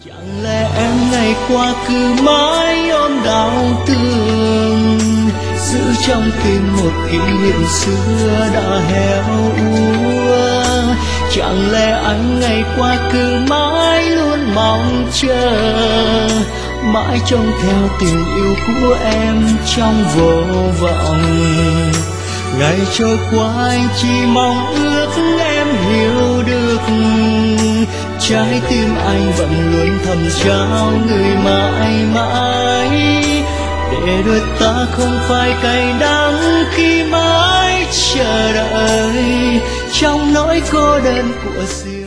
Chẳng lẽ em ngày qua cứ mãi ôm đau thương, giữ trong tim một kỷ niệm xưa đã héo úa. Chẳng lẽ anh ngày qua cứ mãi luôn mong chờ, mãi trông theo tình yêu của em trong vô vọng. Ngày trôi qua anh chỉ mong ước em hiểu được, trái tim anh vẫn luôn thầm trao người mãi mãi, để đôi ta không phải cay đắng khi mãi chờ đợi trong nỗi cô đơn của riêng.